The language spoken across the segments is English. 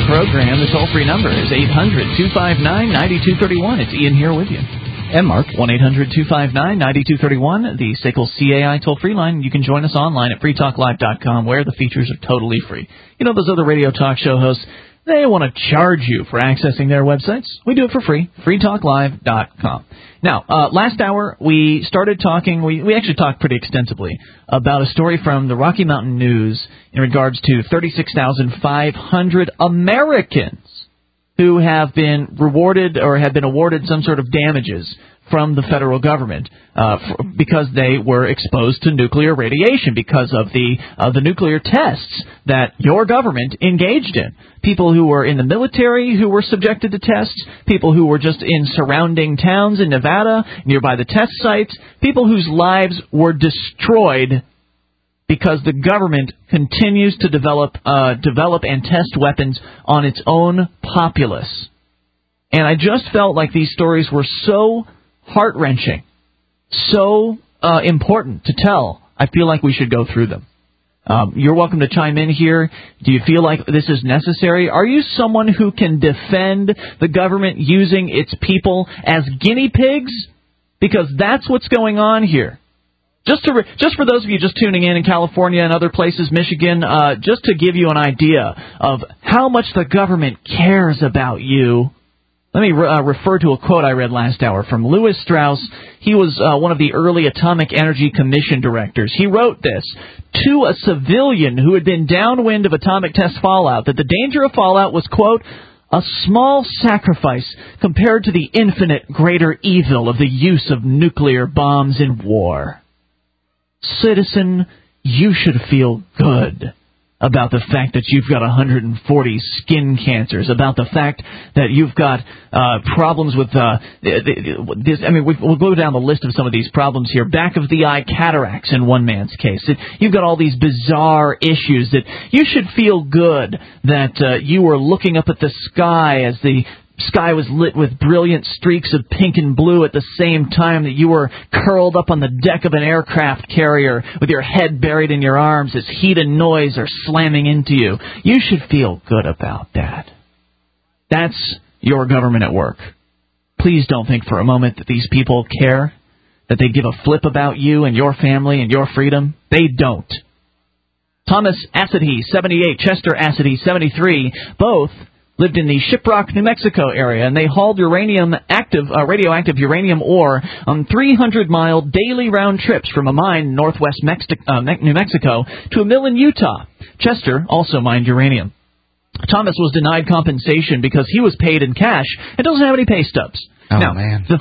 program. The toll-free number is 800-259-9231. It's Ian here with you. And Mark. 1-800-259-9231, the SACL CAI toll-free line. You can join us online at freetalklive.com, where the features are totally free. You know, those other radio talk show hosts, they want to charge you for accessing their websites. We do it for free, freetalklive.com. Now, last hour, we started talking, we actually talked pretty extensively about a story from the Rocky Mountain News in regards to 36,500 Americans who have been rewarded or have been awarded some sort of damages from the federal government because they were exposed to nuclear radiation because of the nuclear tests that your government engaged in. People who were in the military who were subjected to tests, people who were just in surrounding towns in Nevada, nearby the test sites, people whose lives were destroyed because the government continues to develop and test weapons on its own populace. And I just felt like these stories were so heart-wrenching, so important to tell. I feel like we should go through them. You're welcome to chime in here. Do you feel like this is necessary? Are you someone who can defend the government using its people as guinea pigs? Because that's what's going on here. Just for those of you just tuning in California and other places, Michigan, just to give you an idea of how much the government cares about you, let me refer to a quote I read last hour from Lewis Strauss. He was one of the early Atomic Energy Commission directors. He wrote this to a civilian who had been downwind of atomic test fallout, that the danger of fallout was, quote, a small sacrifice compared to the infinite greater evil of the use of nuclear bombs in war. Citizen, you should feel good about the fact that you've got 140 skin cancers, about the fact that you've got problems with this. I mean, we'll go down the list of some of these problems here. Back of the eye cataracts in one man's case. You've got all these bizarre issues that you should feel good that you were looking up at the sky as the sky was lit with brilliant streaks of pink and blue at the same time that you were curled up on the deck of an aircraft carrier with your head buried in your arms as heat and noise are slamming into you. You should feel good about that. That's your government at work. Please don't think for a moment that these people care, that they give a flip about you and your family and your freedom. They don't. Thomas Asady, 78, Chester Asady, 73, both lived in the Shiprock, New Mexico area, and they hauled radioactive uranium ore on 300-mile daily round trips from a mine in northwest New Mexico to a mill in Utah. Chester also mined uranium. Thomas was denied compensation because he was paid in cash and doesn't have any pay stubs. Now, the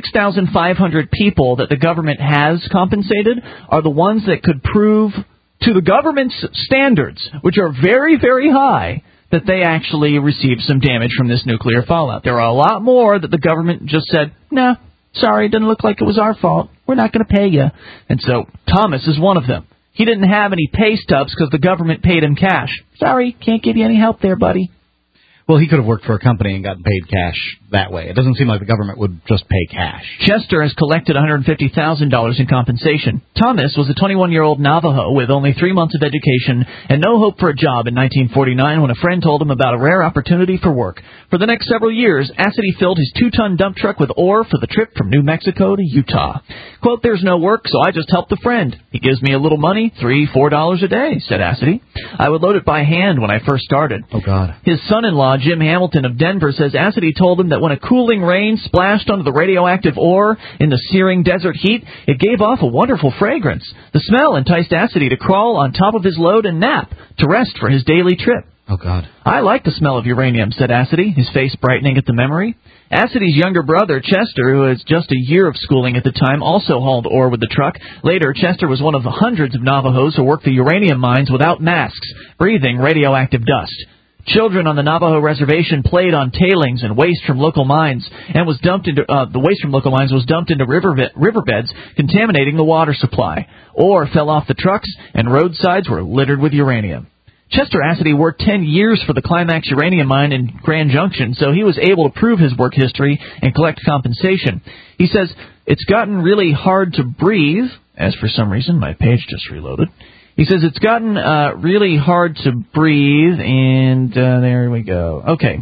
36,500 people that the government has compensated are the ones that could prove to the government's standards, which are very, very high, that they actually received some damage from this nuclear fallout. There are a lot more that the government just said, nah, sorry, it didn't look like it was our fault. We're not going to pay you. And so Thomas is one of them. He didn't have any pay stubs because the government paid him cash. Sorry, can't give you any help there, buddy. Well, he could have worked for a company and gotten paid cash that way. It doesn't seem like the government would just pay cash. Chester has collected $150,000 in compensation. Thomas was a 21-year-old Navajo with only 3 months of education and no hope for a job in 1949 when a friend told him about a rare opportunity for work. For the next several years, Asady filled his 2-ton dump truck with ore for the trip from New Mexico to Utah. Quote, there's no work, so I just helped a friend. He gives me a little money, $3, $4 a day, said Asady. I would load it by hand when I first started. Oh, God. His son-in-law, Jim Hamilton of Denver, says Asady told him that when a cooling rain splashed onto the radioactive ore in the searing desert heat, it gave off a wonderful fragrance. The smell enticed Asady to crawl on top of his load and nap to rest for his daily trip. Oh, God. I like the smell of uranium, said Asady, his face brightening at the memory. Asady's younger brother, Chester, who has just a year of schooling at the time, also hauled ore with the truck. Later, Chester was one of the hundreds of Navajos who worked the uranium mines without masks, breathing radioactive dust. Children on the Navajo reservation played on tailings and waste from local mines, and was dumped into the waste from local mines was dumped into riverbeds, contaminating the water supply. Ore fell off the trucks, and roadsides were littered with uranium. Chester Asady worked 10 years for the Climax uranium mine in Grand Junction, so he was able to prove his work history and collect compensation. He says, it's gotten really hard to breathe, as for some reason my page just reloaded. He says it's gotten really hard to breathe, and there we go. Okay.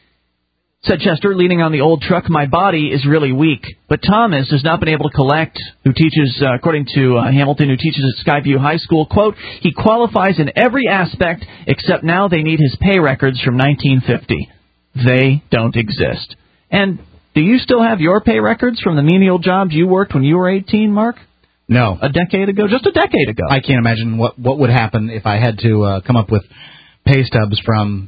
Said Chester, leaning on the old truck, my body is really weak. But Thomas has not been able to collect, who teaches, according to Hamilton, who teaches at Skyview High School, quote, he qualifies in every aspect, except now they need his pay records from 1950. They don't exist. And do you still have your pay records from the menial jobs you worked when you were 18, Mark? No. A decade ago? Just a decade ago. I can't imagine what would happen if I had to come up with pay stubs from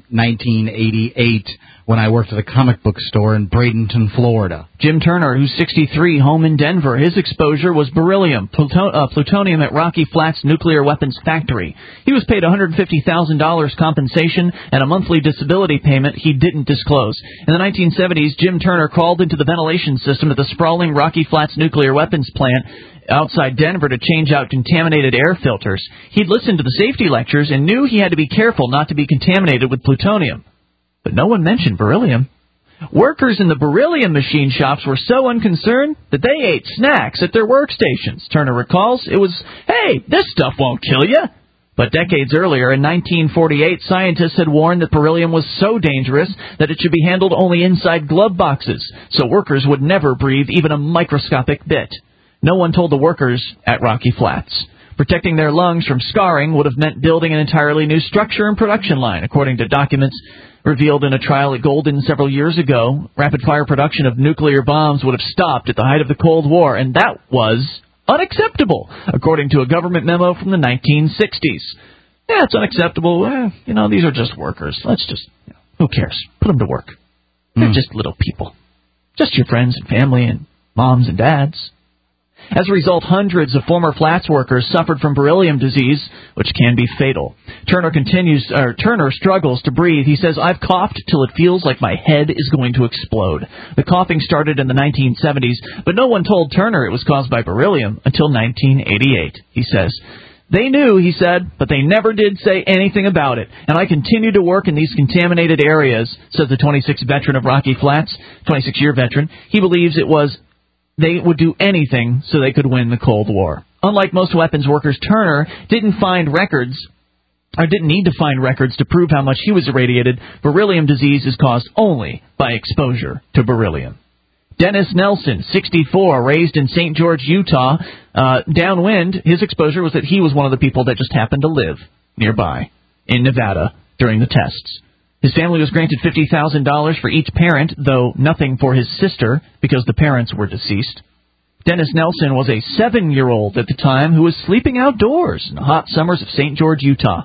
1988 when I worked at a comic book store in Bradenton, Florida. Jim Turner, who's 63, home in Denver, his exposure was beryllium, plutonium at Rocky Flats Nuclear Weapons Factory. He was paid $150,000 compensation and a monthly disability payment he didn't disclose. In the 1970s, Jim Turner crawled into the ventilation system at the sprawling Rocky Flats Nuclear Weapons Plant outside Denver to change out contaminated air filters. He'd listened to the safety lectures and knew he had to be careful not to be contaminated with plutonium. But no one mentioned beryllium. Workers in the beryllium machine shops were so unconcerned that they ate snacks at their workstations. Turner recalls, it was, hey, this stuff won't kill you. But decades earlier, in 1948, scientists had warned that beryllium was so dangerous that it should be handled only inside glove boxes, so workers would never breathe even a microscopic bit. No one told the workers at Rocky Flats. Protecting their lungs from scarring would have meant building an entirely new structure and production line, according to documents revealed in a trial at Golden several years ago. Rapid-fire production of nuclear bombs would have stopped at the height of the Cold War, and that was unacceptable, according to a government memo from the 1960s. Yeah, it's unacceptable. These are just workers. Let's just, who cares? Put them to work. They're just little people. Just your friends and family and moms and dads. As a result, hundreds of former flats workers suffered from beryllium disease, which can be fatal. Turner struggles to breathe. He says, I've coughed till it feels like my head is going to explode. The coughing started in the 1970s, but no one told Turner it was caused by beryllium until 1988, he says. They knew, he said, but they never did say anything about it. And I continue to work in these contaminated areas, says the 26 veteran of Rocky Flats, 26-year veteran. He believes they would do anything so they could win the Cold War. Unlike most weapons workers, Turner didn't need to find records to prove how much he was irradiated. Beryllium disease is caused only by exposure to beryllium. Dennis Nelson, 64, raised in St. George, Utah. Downwind, his exposure was that he was one of the people that just happened to live nearby in Nevada during the tests. His family was granted $50,000 for each parent, though nothing for his sister because the parents were deceased. Dennis Nelson was a 7-year-old at the time who was sleeping outdoors in the hot summers of St. George, Utah.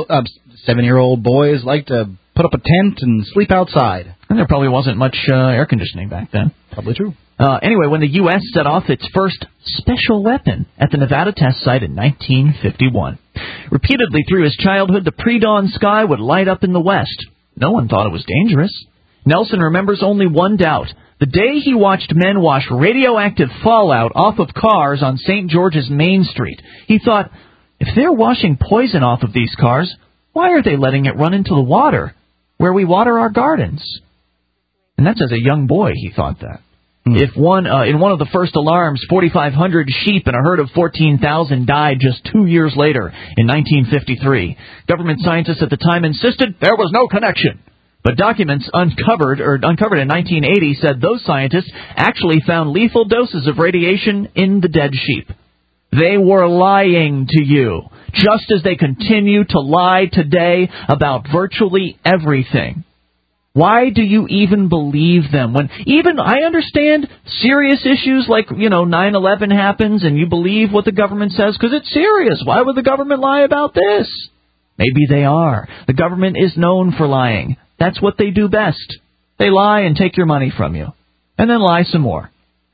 7-year-old boys like to put up a tent and sleep outside. And there probably wasn't much air conditioning back then. Probably true. Anyway, when the U.S. set off its first special weapon at the Nevada test site in 1951. Repeatedly through his childhood, the pre-dawn sky would light up in the west. No one thought it was dangerous. Nelson remembers only one doubt. The day he watched men wash radioactive fallout off of cars on St. George's Main Street. He thought, if they're washing poison off of these cars, why are they letting it run into the water where we water our gardens? And that's as a young boy he thought that. If in one of the first alarms, 4,500 sheep and a herd of 14,000 died just 2 years later in 1953. Government scientists at the time insisted there was no connection. But documents uncovered in 1980 said those scientists actually found lethal doses of radiation in the dead sheep. They were lying to you, just as they continue to lie today about virtually everything. Why do you even believe them? I understand serious issues like, 9/11 happens and you believe what the government says because it's serious. Why would the government lie about this? Maybe they are. The government is known for lying. That's what they do best. They lie and take your money from you. And then lie some more.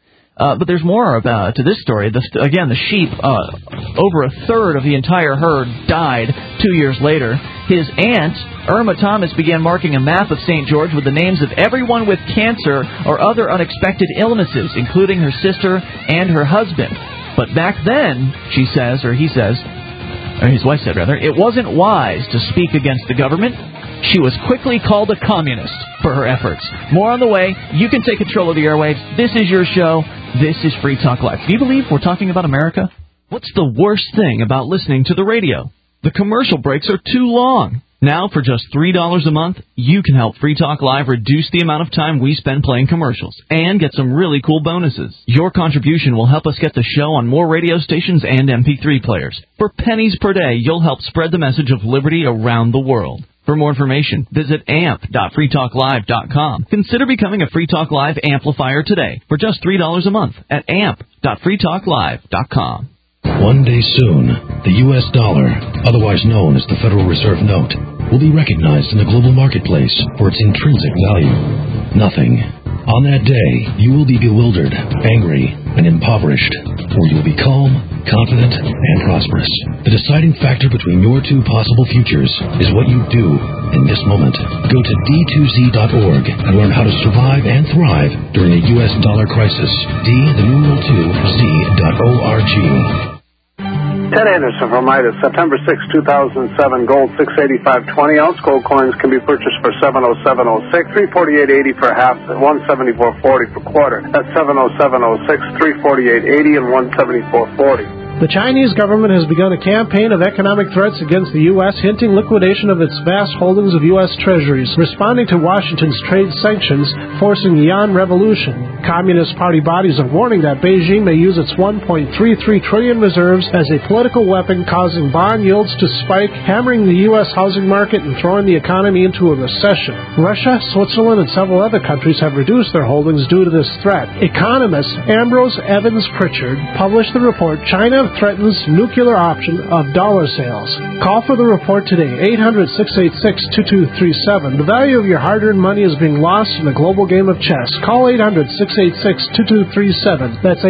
But there's more to this story. The sheep, over a third of the entire herd died 2 years later. His aunt, Irma Thomas, began marking a map of St. George with the names of everyone with cancer or other unexpected illnesses, including her sister and her husband. But back then, she says, or he says, or his wife said rather, it wasn't wise to speak against the government. She was quickly called a communist for her efforts. More on the way. You can take control of the airwaves. This is your show. This is Free Talk Live. Do you believe we're talking about America? What's the worst thing about listening to the radio? The commercial breaks are too long. Now, for just $3 a month, you can help Free Talk Live reduce the amount of time we spend playing commercials and get some really cool bonuses. Your contribution will help us get the show on more radio stations and MP3 players. For pennies per day, you'll help spread the message of liberty around the world. For more information, visit amp.freetalklive.com. Consider becoming a Free Talk Live amplifier today for just $3 a month at amp.freetalklive.com. One day soon, the U.S. dollar, otherwise known as the Federal Reserve Note, will be recognized in the global marketplace for its intrinsic value. Nothing. On that day, you will be bewildered, angry, and impoverished, or you will be calm, confident, and prosperous. The deciding factor between your two possible futures is what you do in this moment. Go to d2z.org and learn how to survive and thrive during a U.S. dollar crisis. D2z.org. Ted Anderson from Midas, September 6, 2007, gold 685.20 ounce. Gold coins can be purchased for $707.06, $348.80 for half, $174.40 for quarter. That's $707.06, $348.80, and $174.40. The Chinese government has begun a campaign of economic threats against the U.S., hinting liquidation of its vast holdings of U.S. treasuries, responding to Washington's trade sanctions, forcing the yuan revolution. Communist Party bodies are warning that Beijing may use its $1.33 trillion reserves as a political weapon, causing bond yields to spike, hammering the U.S. housing market and throwing the economy into a recession. Russia, Switzerland, and several other countries have reduced their holdings due to this threat. Economist Ambrose Evans Pritchard published the report, China threatens nuclear option of dollar sales. Call for the report today, 800-686-2237. The value of your hard-earned money is being lost in a global game of chess. Call 800-686-2237. That's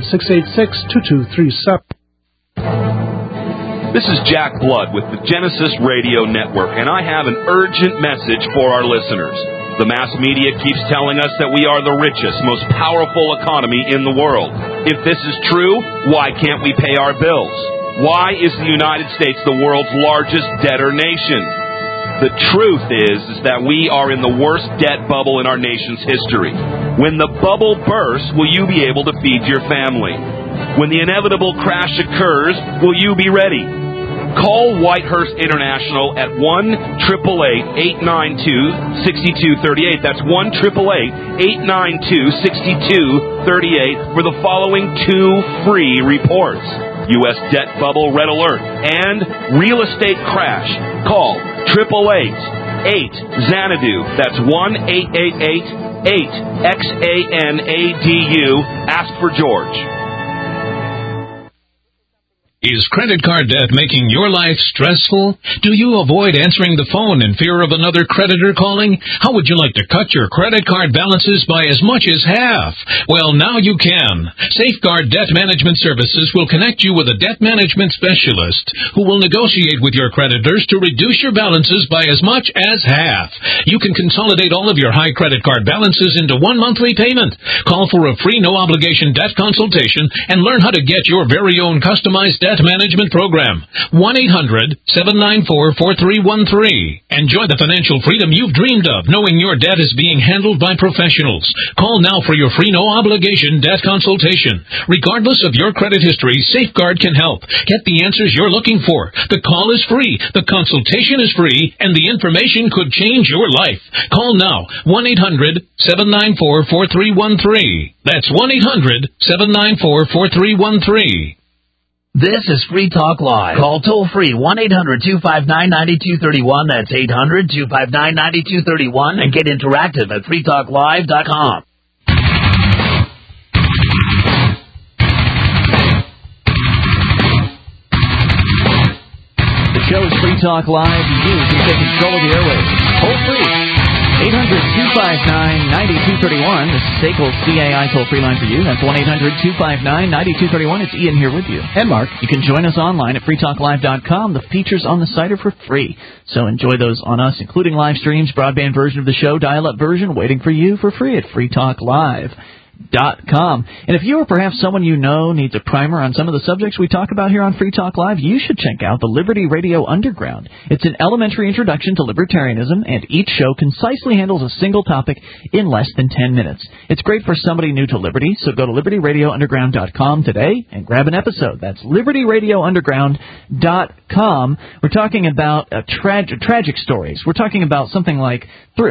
800-686-2237. This is Jack Blood with the Genesis Radio Network, and I have an urgent message for our listeners. The mass media keeps telling us that we are the richest, most powerful economy in the world. If this is true, why can't we pay our bills? Why is the United States the world's largest debtor nation? The truth is that we are in the worst debt bubble in our nation's history. When the bubble bursts, will you be able to feed your family? When the inevitable crash occurs, will you be ready? Call Whitehurst International at 1-888-892-6238. That's 1-888-892-6238 for the following 2 free reports. U.S. Debt Bubble Red Alert and Real Estate Crash. Call 888-8-XANADU. That's 1-888-8-XANADU. Ask for George. Is credit card debt making your life stressful? Do you avoid answering the phone in fear of another creditor calling? How would you like to cut your credit card balances by as much as half? Well, now you can. Safeguard Debt Management Services will connect you with a debt management specialist who will negotiate with your creditors to reduce your balances by as much as half. You can consolidate all of your high credit card balances into one monthly payment. Call for a free no-obligation debt consultation and learn how to get your very own customized debt management program. 1-800-794-4313. Enjoy the financial freedom you've dreamed of, knowing your debt is being handled by professionals. Call now for your free no-obligation debt consultation. Regardless of your credit history, Safeguard can help. Get the answers you're looking for. The call is free, the consultation is free, and the information could change your life. Call now. 1-800-794-4313. That's 1-800-794-4313. This is Free Talk Live. Call toll-free 1-800-259-9231. That's 800-259-9231. And get interactive at freetalklive.com. The show is Free Talk Live. You can take control of the airwaves. Toll-free. 800-259-9231. This is SACL's CAI toll-free line for you. That's 1-800-259-9231. It's Ian here with you. And Mark. You can join us online at freetalklive.com. The features on the site are for free. So enjoy those on us, including live streams, broadband version of the show, dial-up version, waiting for you for free at Free Talk Live. FreeTalkLive.com. And if you or perhaps someone you know needs a primer on some of the subjects we talk about here on Free Talk Live, you should check out the Liberty Radio Underground. It's an elementary introduction to libertarianism, and each show concisely handles a single topic in less than 10 minutes. It's great for somebody new to Liberty, so go to LibertyRadioUnderground.com today and grab an episode. That's LibertyRadioUnderground.com. We're talking about tragic stories. We're talking about something like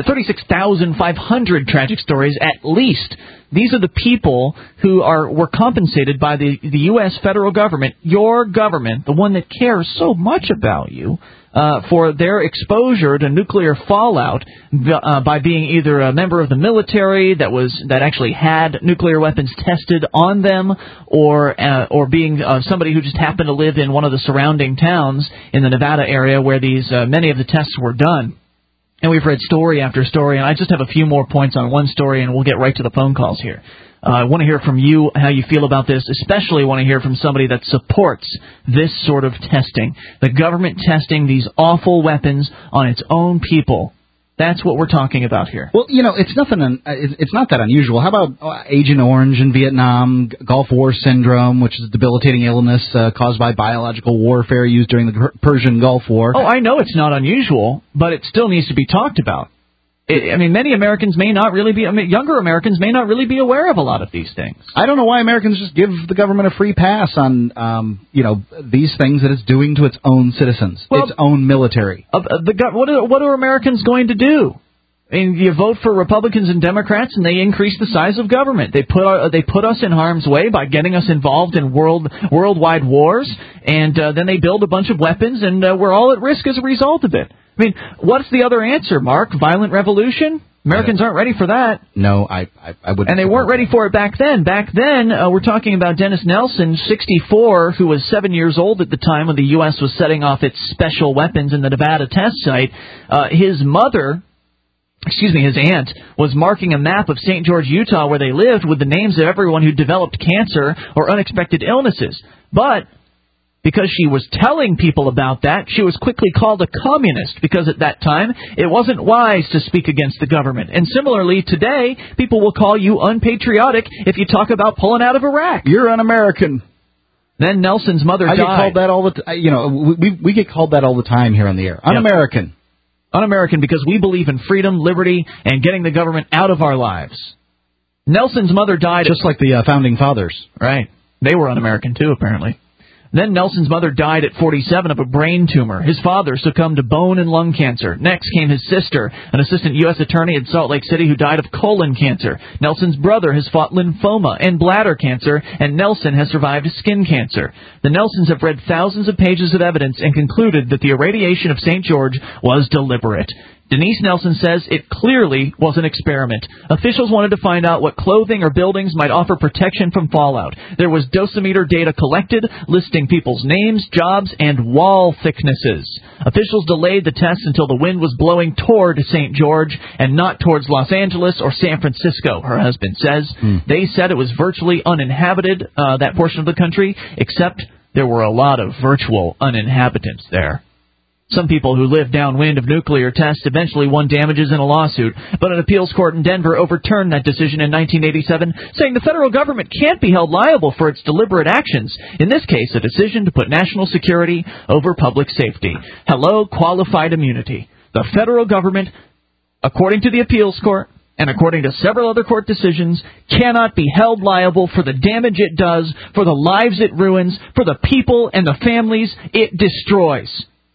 36,500 tragic stories at least. These are the people who were compensated by the U.S. federal government, your government, the one that cares so much about you, for their exposure to nuclear fallout by being either a member of the military that actually had nuclear weapons tested on them, or being somebody who just happened to live in one of the surrounding towns in the Nevada area where these many of the tests were done. And we've read story after story, and I just have a few more points on one story, and we'll get right to the phone calls here. I want to hear from you how you feel about this, especially want to hear from somebody that supports this sort of testing. The government testing these awful weapons on its own people. That's what we're talking about here. Well, it's nothing. It's not that unusual. How about Agent Orange in Vietnam, Gulf War syndrome, which is a debilitating illness caused by biological warfare used during the Persian Gulf War? Oh, I know it's not unusual, but it still needs to be talked about. Many Americans may not really be, younger Americans may not really be aware of a lot of these things. I don't know why Americans just give the government a free pass on, these things that it's doing to its own citizens, its own military. What are Americans going to do? You vote for Republicans and Democrats, and they increase the size of government. They put us in harm's way by getting us involved in worldwide wars, and then they build a bunch of weapons, and we're all at risk as a result of it. What's the other answer, Mark? Violent revolution? Americans aren't ready for that. No, I wouldn't. And they weren't ready for it back then. Back then, we're talking about Dennis Nelson, 64, who was 7 years old at the time when the U.S. was setting off its special weapons in the Nevada test site. His aunt, was marking a map of St. George, Utah, where they lived, with the names of everyone who developed cancer or unexpected illnesses. But because she was telling people about that, she was quickly called a communist, because at that time it wasn't wise to speak against the government. And similarly, today, people will call you unpatriotic if you talk about pulling out of Iraq. You're un-American. Then Nelson's mother died. I get called that all the we get called that all the time here on the air. Un-American. Yep. Un-American, because we believe in freedom, liberty, and getting the government out of our lives. Nelson's mother died... Just like the Founding Fathers. Right. They were un-American, too, apparently. Then Nelson's mother died at 47 of a brain tumor. His father succumbed to bone and lung cancer. Next came his sister, an assistant U.S. attorney in Salt Lake City who died of colon cancer. Nelson's brother has fought lymphoma and bladder cancer, and Nelson has survived skin cancer. The Nelsons have read thousands of pages of evidence and concluded that the irradiation of St. George was deliberate. Denise Nelson says it clearly was an experiment. Officials wanted to find out what clothing or buildings might offer protection from fallout. There was dosimeter data collected, listing people's names, jobs, and wall thicknesses. Officials delayed the tests until the wind was blowing toward St. George and not towards Los Angeles or San Francisco, her husband says. They said it was virtually uninhabited, that portion of the country, except there were a lot of virtual uninhabitants there. Some people who lived downwind of nuclear tests eventually won damages in a lawsuit, but an appeals court in Denver overturned that decision in 1987, saying the federal government can't be held liable for its deliberate actions. In this case, a decision to put national security over public safety. Hello, qualified immunity. The federal government, according to the appeals court, and according to several other court decisions, cannot be held liable for the damage it does, for the lives it ruins, for the people and the families it destroys.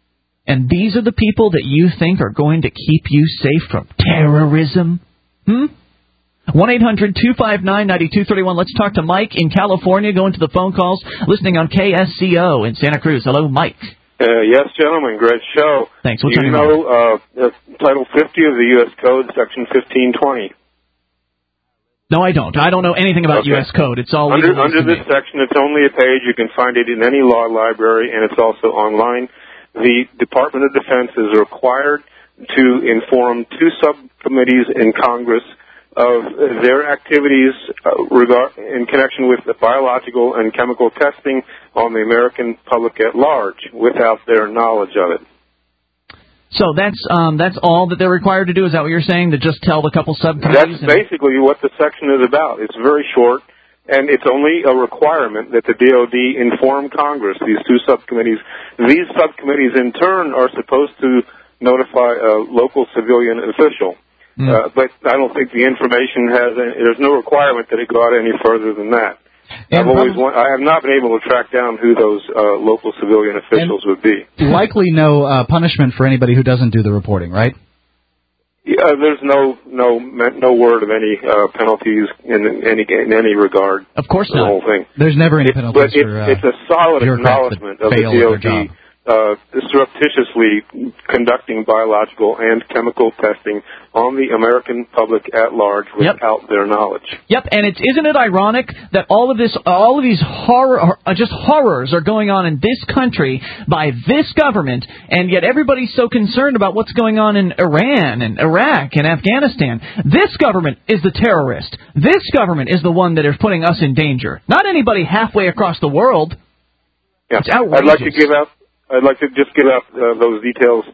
And these are the people that you think are going to keep you safe from terrorism? 1-800-259-9231. Let's talk to Mike in California, going to the phone calls, listening on KSCO in Santa Cruz. Hello, Mike. Yes, gentlemen, great show. Thanks. You know Title 50 of the U.S. Code, Section 1520. No, I don't. I don't know anything about U.S. Code. It's all under this section. It's only a page. You can find it in any law library, and it's also online. The Department of Defense is required to inform two subcommittees in Congress of their activities in connection with the biological and chemical testing on the American public at large without their knowledge of it. So that's all that they're required to do? Is that what you're saying, to just tell the couple subcommittees? That's basically what the section is about. It's very short, and it's only a requirement that the DOD inform Congress, these two subcommittees. These subcommittees, in turn, are supposed to notify a local civilian official. But I don't think the information there's no requirement that it go out any further than that. I have not been able to track down who those local civilian officials would be. Likely no punishment for anybody who doesn't do the reporting, right? Yeah, there's no word of any penalties in any regard. Of course not. The whole thing. There's never any penalties it's a solid acknowledgement of the DOD surreptitiously conducting biological and chemical testing on the American public at large without their knowledge. Yep, and isn't it ironic that all of these horrors are going on in this country by this government, and yet everybody's so concerned about what's going on in Iran and Iraq and Afghanistan. This government is the terrorist. This government is the one that is putting us in danger, not anybody halfway across the world. Yeah. It's outrageous. I'd like to just give out those details.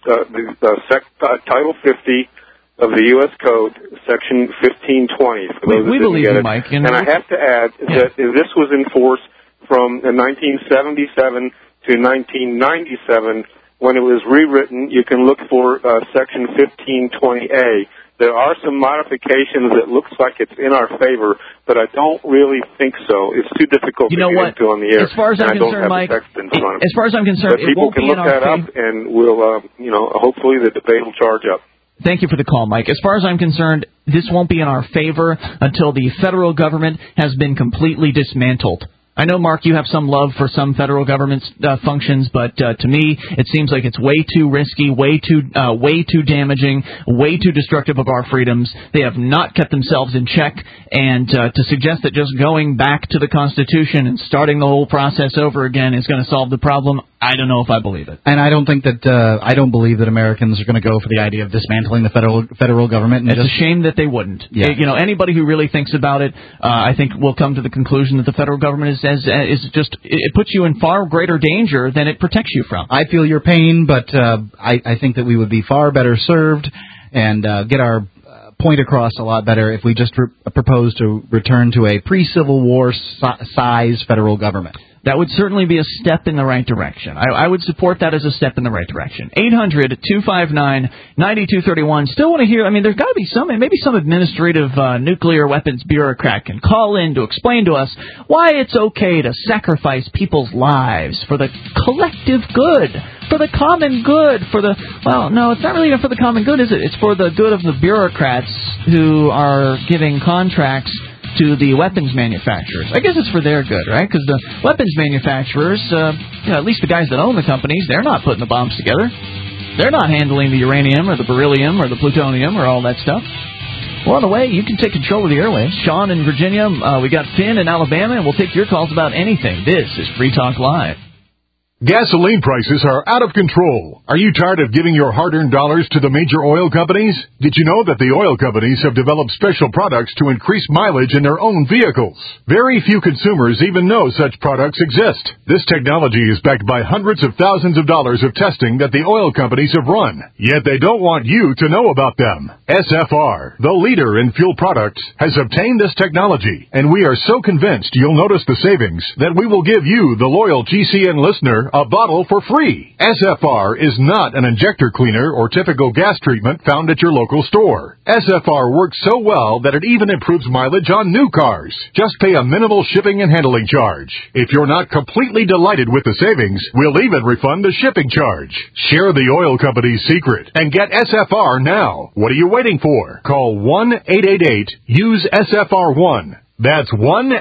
Title 50 of the U.S. Code, Section 1520. For those we believe you, Mike. And I have to add that this was enforced from 1977 to 1997. When it was rewritten, you can look for Section 1520A. There are some modifications that looks like it's in our favor, but I don't really think so. It's too difficult to get into on the air. As far as I'm concerned, Mike, as far as I'm concerned, it won't be in our favor. People can look that up, and we'll, hopefully the debate will charge up. Thank you for the call, Mike. As far as I'm concerned, this won't be in our favor until the federal government has been completely dismantled. I know, Mark, you have some love for some federal government functions, but to me, it seems like it's way too risky, way too damaging, way too destructive of our freedoms. They have not kept themselves in check, and to suggest that just going back to the Constitution and starting the whole process over again is going to solve the problem, I don't know if I believe it. And I don't believe that Americans are going to go for the idea of dismantling the federal government. And it's a shame that they wouldn't. Yeah. Anybody who really thinks about it, I think will come to the conclusion that the federal government it puts you in far greater danger than it protects you from. I feel your pain, but I think that we would be far better served and get our point across a lot better if we just propose to return to a pre-Civil War size federal government. That would certainly be a step in the right direction. I would support that as a step in the right direction. 800-259-9231. Still want to hear, there's got to be maybe some administrative nuclear weapons bureaucrat can call in to explain to us why it's okay to sacrifice people's lives for the collective good, for the common good, no, it's not really for the common good, is it? It's for the good of the bureaucrats who are giving contracts to the weapons manufacturers. I guess it's for their good, right? Because the weapons manufacturers, at least the guys that own the companies, they're not putting the bombs together. They're not handling the uranium or the beryllium or the plutonium or all that stuff. Well, on the way, you can take control of the airwaves. Sean in Virginia, we got Finn in Alabama, and we'll take your calls about anything. This is Free Talk Live. Gasoline prices are out of control. Are you tired of giving your hard-earned dollars to the major oil companies? Did you know that the oil companies have developed special products to increase mileage in their own vehicles? Very few consumers even know such products exist. This technology is backed by hundreds of thousands of dollars of testing that the oil companies have run. Yet they don't want you to know about them. SFR, the leader in fuel products, has obtained this technology, and we are so convinced you'll notice the savings that we will give you, the loyal GCN listener, a bottle for free. SFR is not an injector cleaner or typical gas treatment found at your local store. SFR works so well that it even improves mileage on new cars. Just pay a minimal shipping and handling charge. If you're not completely delighted with the savings, we'll even refund the shipping charge. Share the oil company's secret and get SFR now. What are you waiting for? Call 1-888-USE-SFR1. That's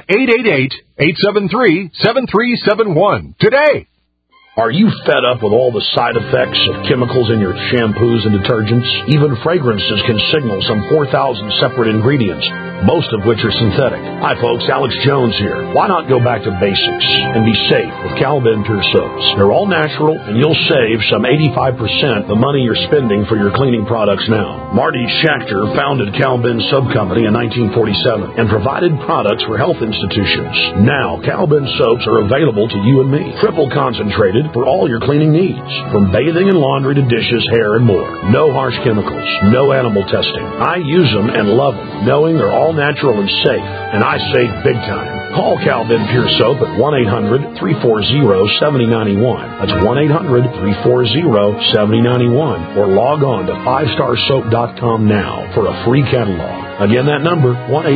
1-888-873-7371 today. Are you fed up with all the side effects of chemicals in your shampoos and detergents? Even fragrances can signal some 4,000 separate ingredients. most of which are synthetic. Hi, folks. Alex Jones here. Why not go back to basics and be safe with Cal-Ben Pure Soaps? They're all natural, and you'll save some 85% the money you're spending for your cleaning products now. Marty Schachter founded Cal-Ben Soap Company in 1947 and provided products for health institutions. Now, Cal-Ben soaps are available to you and me. Triple concentrated for all your cleaning needs. From bathing and laundry to dishes, hair, and more. No harsh chemicals. No animal testing. I use them and love them, knowing they're all natural and safe. And I save big time. Call Cal-Ben Pure Soap at 1-800-340-7091. That's 1-800-340-7091. Or log on to 5starsoap.com now for a free catalog. Again, that number,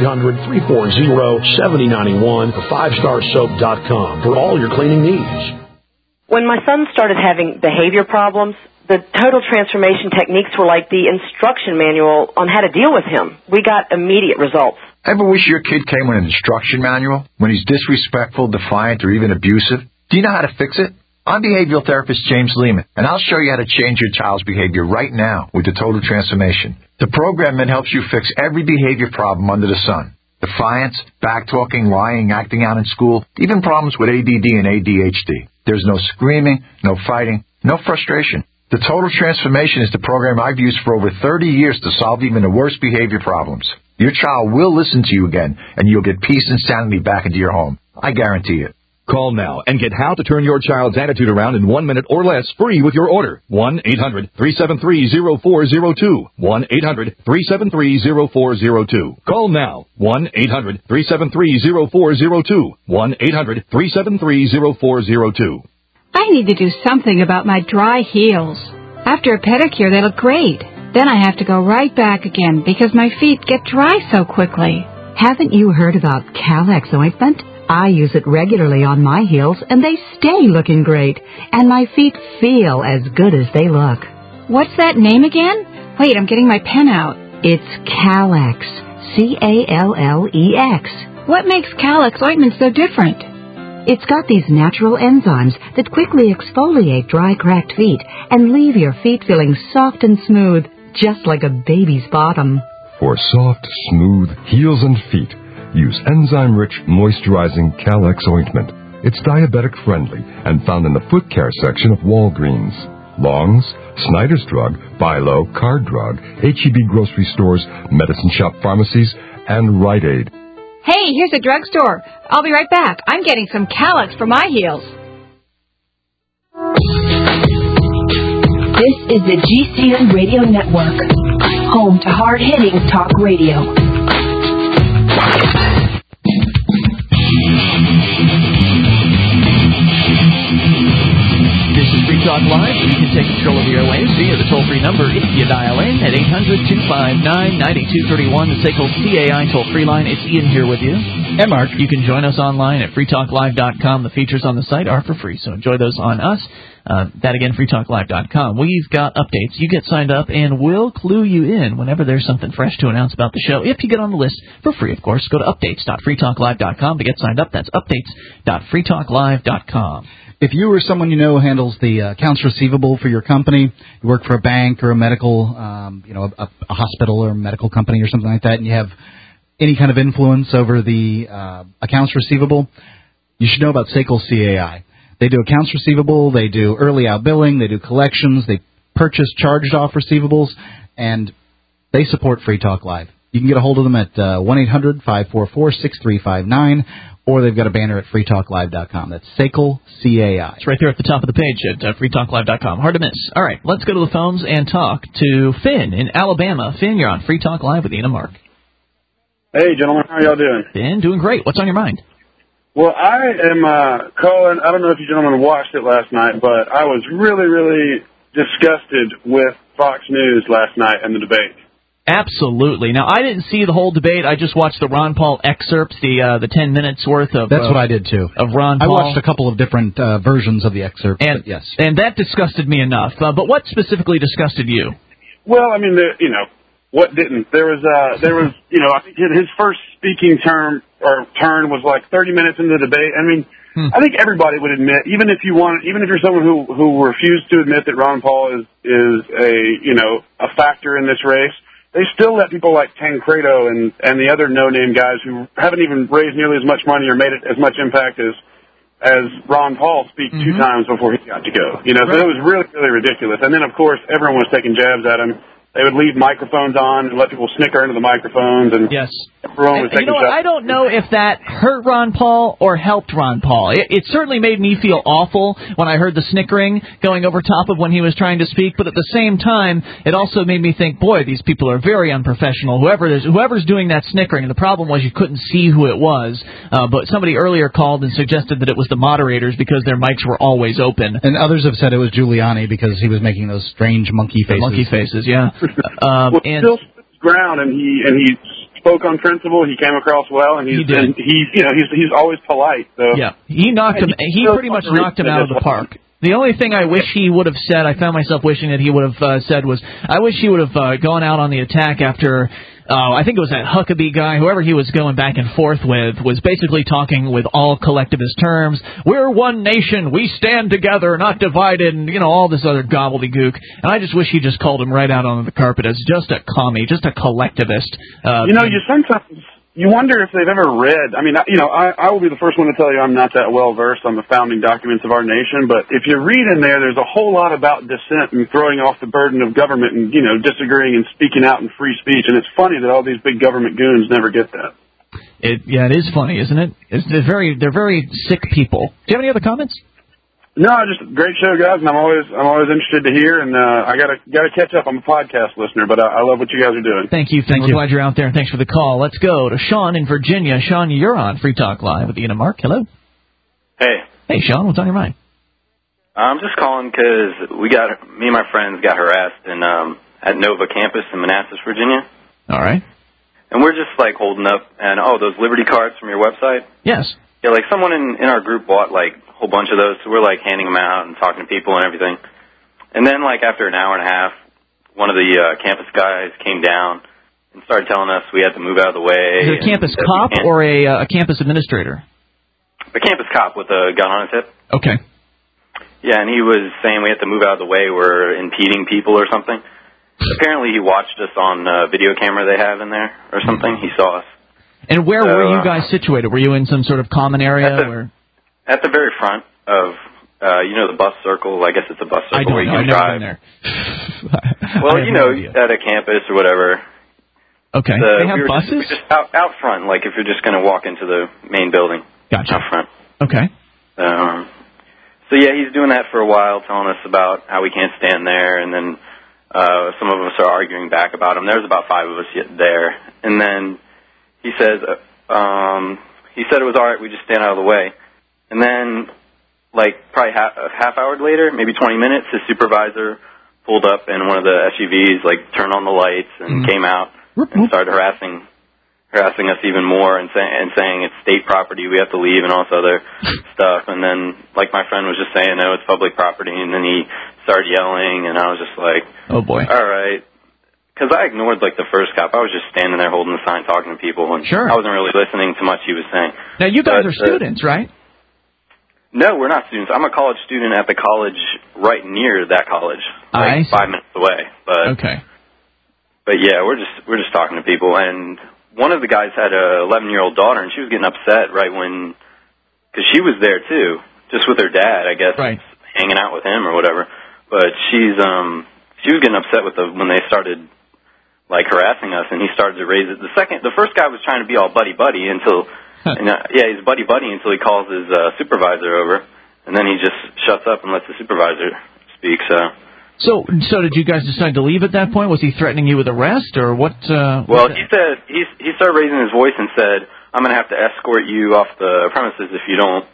1-800-340-7091 or 5starsoap.com for all your cleaning needs. When my son started having behavior problems, the total transformation techniques were like the instruction manual on how to deal with him. We got immediate results. Ever wish your kid came with an instruction manual when he's disrespectful, defiant, or even abusive? Do you know how to fix it? I'm behavioral therapist James Lehman, and I'll show you how to change your child's behavior right now with the Total Transformation. The program that helps you fix every behavior problem under the sun. Defiance, backtalking, lying, acting out in school, even problems with ADD and ADHD. There's no screaming, no fighting, no frustration. The Total Transformation is the program I've used for over 30 years to solve even the worst behavior problems. Your child will listen to you again, and you'll get peace and sanity back into your home. I guarantee it. Call now and get how to turn your child's attitude around in 1 minute or less free with your order. 1-800-373-0402. 1-800-373-0402. Call now. 1-800-373-0402. 1-800-373-0402. I need to do something about my dry heels. After a pedicure, they look great. Then I have to go right back again because my feet get dry so quickly. Haven't you heard about Calex ointment? I use it regularly on my heels, and they stay looking great. And my feet feel as good as they look. What's that name again? Wait, I'm getting my pen out. It's Calex. C-A-L-L-E-X. What makes Calex ointment so different? It's got these natural enzymes that quickly exfoliate dry, cracked feet and leave your feet feeling soft and smooth, just like a baby's bottom. For soft, smooth heels and feet, use enzyme-rich, moisturizing Calex ointment. It's diabetic-friendly and found in the foot care section of Walgreens, Long's, Snyder's Drug, Bilo, Card Drug, H-E-B grocery stores, medicine shop pharmacies, and Rite Aid. Hey, here's a drugstore. I'll be right back. I'm getting some Calex for my heels. This is the GCN Radio Network, home to hard-hitting talk radio. This is Free Talk Live. You can take control of your airwaves via the toll-free number if you dial in at 800-259-9231, the SACL CAI toll-free line. It's Ian here with you. And Mark. You can join us online at freetalklive.com. The features on the site are for free, so enjoy those on us. That again, freetalklive.com. We've got updates. You get signed up, and we'll clue you in whenever there's something fresh to announce about the show. If you get on the list for free, of course, go to updates.freetalklive.com to get signed up. That's updates.freetalklive.com. If you or someone you know handles the accounts receivable for your company, you work for a bank or a medical, a hospital or a medical company or something like that, and you have any kind of influence over the accounts receivable, you should know about SACL CAI. They do accounts receivable, they do early out billing, they do collections, they purchase charged off receivables, and they support Free Talk Live. You can get a hold of them at 1-800-544-6359, or they've got a banner at freetalklive.com. That's SACL CAI. It's right there at the top of the page at freetalklive.com. Hard to miss. All right, let's go to the phones and talk to Finn in Alabama. Finn, you're on Free Talk Live with Ian and Mark. Hey, gentlemen. How y'all doing? Finn, doing great. What's on your mind? Well, I am calling. I don't know if you gentlemen watched it last night, but I was really, really disgusted with Fox News last night and the debate. Absolutely. Now, I didn't see the whole debate. I just watched the Ron Paul excerpts, the 10 minutes worth of. That's what I did too. Of Ron Paul. I watched a couple of different versions of the excerpt. And but yes, and that disgusted me enough. But what specifically disgusted you? Well, I mean, what didn't? There was, I think his first speaking turn was like 30 minutes into the debate. I mean, I think everybody would admit, even if you're someone who refused to admit that Ron Paul is a factor in this race, they still let people like Tancredo and the other no-name guys who haven't even raised nearly as much money or made it as much impact as Ron Paul speak 2 times before he got to go. You know, so it was really, really ridiculous. And then, of course, everyone was taking jabs at him. They would leave microphones on and let people snicker into the microphones. And yes. Everyone was taking you know what? jabs. I don't know if that hurt Ron Paul or helped Ron Paul. It certainly made me feel awful when I heard the snickering going over top of when he was trying to speak. But at the same time, it also made me think, boy, these people are very unprofessional. Whoever's doing that snickering. And the problem was you couldn't see who it was. But somebody earlier called and suggested that it was the moderators because their mics were always open. And others have said it was Giuliani because he was making those strange monkey faces. Monkey faces, yeah. Well, still stood his ground, and he spoke on principle. He came across well, and he's always polite. So yeah, he pretty much knocked him out of the park. The only thing I wish he would have said, I found myself wishing that he would have said was, I wish he would have gone out on the attack after, I think it was that Huckabee guy, whoever he was going back and forth with, was basically talking with all collectivist terms. We're one nation, we stand together, not divided, and, all this other gobbledygook. And I just wish he just called him right out on the carpet as just a commie, just a collectivist. You sometimes... You wonder if they've ever read. I mean, I will be the first one to tell you I'm not that well versed on the founding documents of our nation. But if you read in there's a whole lot about dissent and throwing off the burden of government and disagreeing and speaking out in free speech. And it's funny that all these big government goons never get that. It is funny, isn't it? They're very sick people. Do you have any other comments? No, just a great show, guys, and I'm always interested to hear, and I gotta catch up. I'm a podcast listener, but I love what you guys are doing. Thank you. We're glad you're out there, and thanks for the call. Let's go to Sean in Virginia. Sean, you're on Free Talk Live with Ian and Mark. Hello. Hey. Hey, Sean, what's on your mind? I'm just calling because me and my friends got harassed at Nova campus in Manassas, Virginia. All right. And we're just holding up, and those Liberty cards from your website. Yes. Yeah, someone in our group bought whole bunch of those, so we're handing them out and talking to people and everything. And then after an hour and a half, one of the campus guys came down and started telling us we had to move out of the way. Is it a campus cop or a campus administrator? A campus cop with a gun on his hip. Okay. Yeah, and he was saying we had to move out of the way, we're impeding people or something. Apparently he watched us on a video camera they have in there or something. He saw us. And where were you guys situated? Were you in some sort of common area? At the very front of, the bus circle. I guess it's a bus circle. I don't know. I've never been there. Well, at a campus or whatever. Okay. They have buses? Just out front, if you're just going to walk into the main building. Gotcha. Out front. Okay. So, yeah, he's doing that for a while, telling us about how we can't stand there, and then some of us are arguing back about him. There's about 5 of us there. And then he says, he said it was all right, we just stand out of the way. And then, probably a half hour later, maybe 20 minutes, his supervisor pulled up in one of the SUVs, turned on the lights and came out and started harassing us even more and saying it's state property, we have to leave and all this other stuff. And then, my friend was just saying, no, it's public property. And then he started yelling, and I was just like, oh, boy. All right. Because I ignored, the first cop. I was just standing there holding the sign, talking to people. And sure. I wasn't really listening to much he was saying. Now, you guys are students, right? No, we're not students. I'm a college student at the college right near that college, 5 minutes away. But okay. But yeah, we're just talking to people, and one of the guys had a 11-year-old daughter, and she was getting upset because she was there too, just with her dad, I guess, hanging out with him or whatever. But she was getting upset when they started harassing us, and he started to raise it. The first guy was trying to be all buddy until. And, he's buddy until he calls his supervisor over, and then he just shuts up and lets the supervisor speak. So did you guys decide to leave at that point? Was he threatening you with arrest or what? Well, he said he started raising his voice and said, "I'm going to have to escort you off the premises if you don't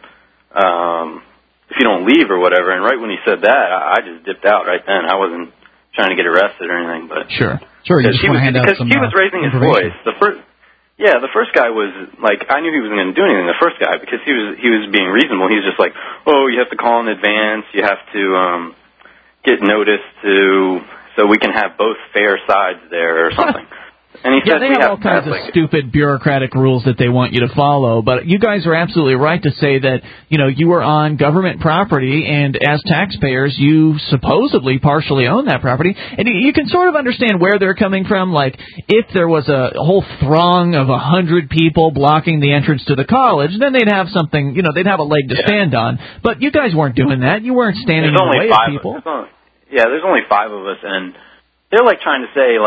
leave or whatever." And right when he said that, I just dipped out right then. I wasn't trying to get arrested or anything, but sure. You just want to hand out some he was raising his voice. The first guy was I knew he wasn't going to do anything. The first guy, because he was being reasonable. He was just like, "Oh, you have to call in advance. You have to get notice so we can have both fair sides there or something." And he says they we have all kinds of stupid bureaucratic rules that they want you to follow. But you guys are absolutely right to say that, you are on government property, and as taxpayers, you supposedly partially own that property. And you can sort of understand where they're coming from. Like, if there was a whole throng of 100 people blocking the entrance to the college, then they'd have something, they'd have a leg to stand on. But you guys weren't doing that. You weren't standing in the way of people. There's only 5 of us, and they're like trying to say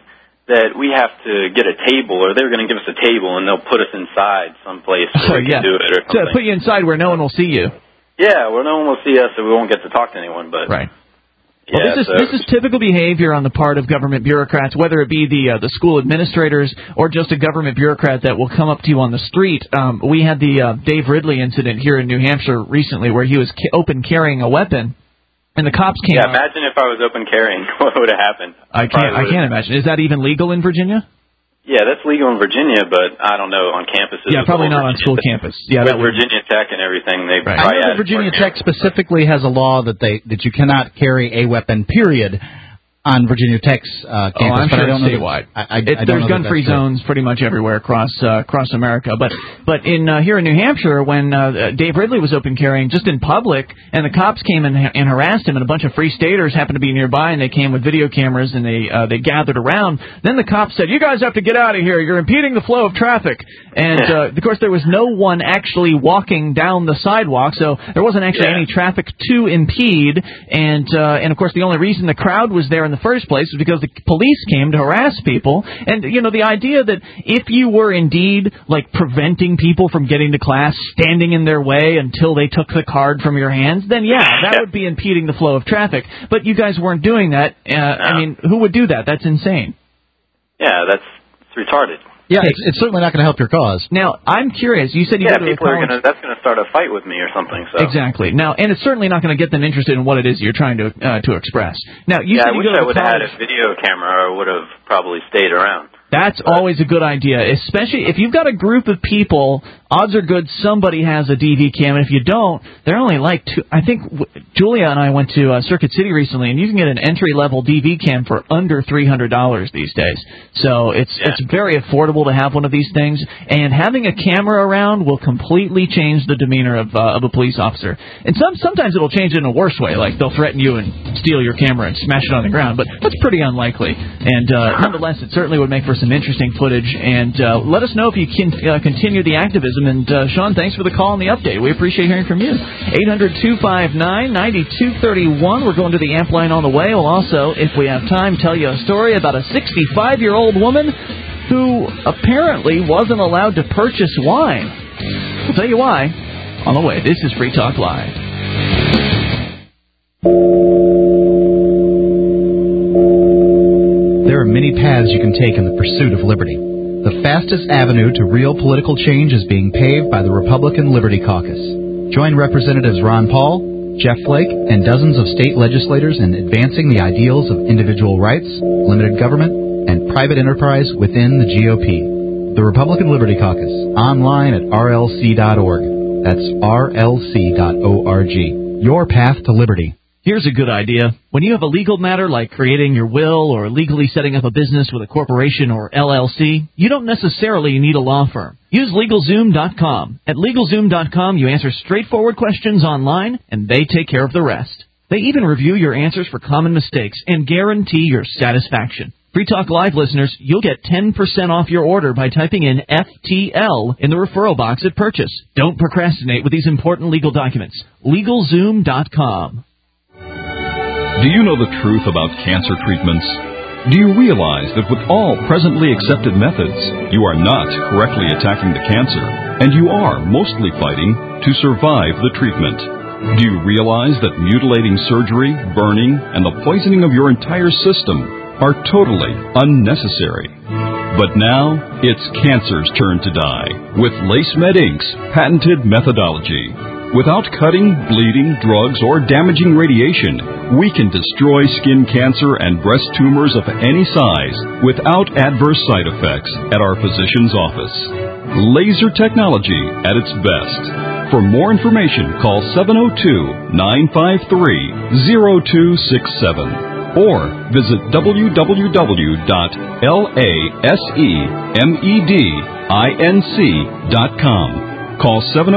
that we have to get a table, or they're going to give us a table, and they'll put us inside someplace where we can do it, or something. To put you inside where no one will see you. Yeah, where no one will see us, so we won't get to talk to anyone. But right. Well, this is typical behavior on the part of government bureaucrats, whether it be the school administrators or just a government bureaucrat that will come up to you on the street. We had the Dave Ridley incident here in New Hampshire recently, where he was open carrying a weapon. And the cops came out. Imagine if I was open carrying. What would have happened? I can't imagine. Is that even legal in Virginia? Yeah, that's legal in Virginia, but I don't know on campuses. Yeah, probably not on school campus. Yeah, with Virginia Tech and everything, they I know that Virginia Tech specifically has a law that you cannot carry a weapon, period, on Virginia Tech's campus. I'm but sure I don't it's statewide. There's gun-free zones pretty much everywhere across America. But in here in New Hampshire, when Dave Ridley was open carrying just in public, and the cops came and harassed him, and a bunch of free staters happened to be nearby, and they came with video cameras, and they gathered around. Then the cops said, "You guys have to get out of here. You're impeding the flow of traffic." And of course, there was no one actually walking down the sidewalk, so there wasn't actually any traffic to impede. And of course, the only reason the crowd was there in the first place was because the police came to harass people. And the idea that if you were indeed preventing people from getting to class, standing in their way until they took the card from your hands, then that would be impeding the flow of traffic. But you guys weren't doing that. I mean, who would do that? That's insane. Yeah, it's retarded. Yeah, it's certainly not going to help your cause. Now, I'm curious. You said you go to a college. That's going to start a fight with me or something. So. Exactly. Now, and it's certainly not going to get them interested in what it is you're trying to express. Now, you said I wish I would have had a video camera, or would have probably stayed around. That's always a good idea, especially if you've got a group of people. Odds are good somebody has a DV cam, and if you don't, they're only like two. I think Julia and I went to Circuit City recently, and you can get an entry-level DV cam for under $300 these days. So it's very affordable to have one of these things, and having a camera around will completely change the demeanor of a police officer. And sometimes it'll change it in a worse way, like they'll threaten you and steal your camera and smash it on the ground, but that's pretty unlikely. And nonetheless, it certainly would make for some interesting footage. And let us know if you can continue the activism. And, Sean, thanks for the call and the update. We appreciate hearing from you. 800-259-9231. We're going to the amp line on the way. We'll also, if we have time, tell you a story about a 65-year-old woman who apparently wasn't allowed to purchase wine. We'll tell you why on the way. This is Free Talk Live. There are many paths you can take in the pursuit of liberty. The fastest avenue to real political change is being paved by the Republican Liberty Caucus. Join Representatives Ron Paul, Jeff Flake, and dozens of state legislators in advancing the ideals of individual rights, limited government, and private enterprise within the GOP. The Republican Liberty Caucus, online at rlc.org. That's rlc.org. Your path to liberty. Here's a good idea. When you have a legal matter like creating your will or legally setting up a business with a corporation or LLC, you don't necessarily need a law firm. Use LegalZoom.com. At LegalZoom.com, you answer straightforward questions online, and they take care of the rest. They even review your answers for common mistakes and guarantee your satisfaction. Free Talk Live listeners, you'll get 10% off your order by typing in FTL in the referral box at purchase. Don't procrastinate with these important legal documents. LegalZoom.com. Do you know the truth about cancer treatments? Do you realize that with all presently accepted methods, you are not correctly attacking the cancer, and you are mostly fighting to survive the treatment? Do you realize that mutilating surgery, burning, and the poisoning of your entire system are totally unnecessary? But now, it's cancer's turn to die with LaceMed Inc.'s patented methodology. Without cutting, bleeding, drugs, or damaging radiation, we can destroy skin cancer and breast tumors of any size without adverse side effects at our physician's office. Laser technology at its best. For more information, call 702-953-0267. or visit www.lasemedinc.com. Call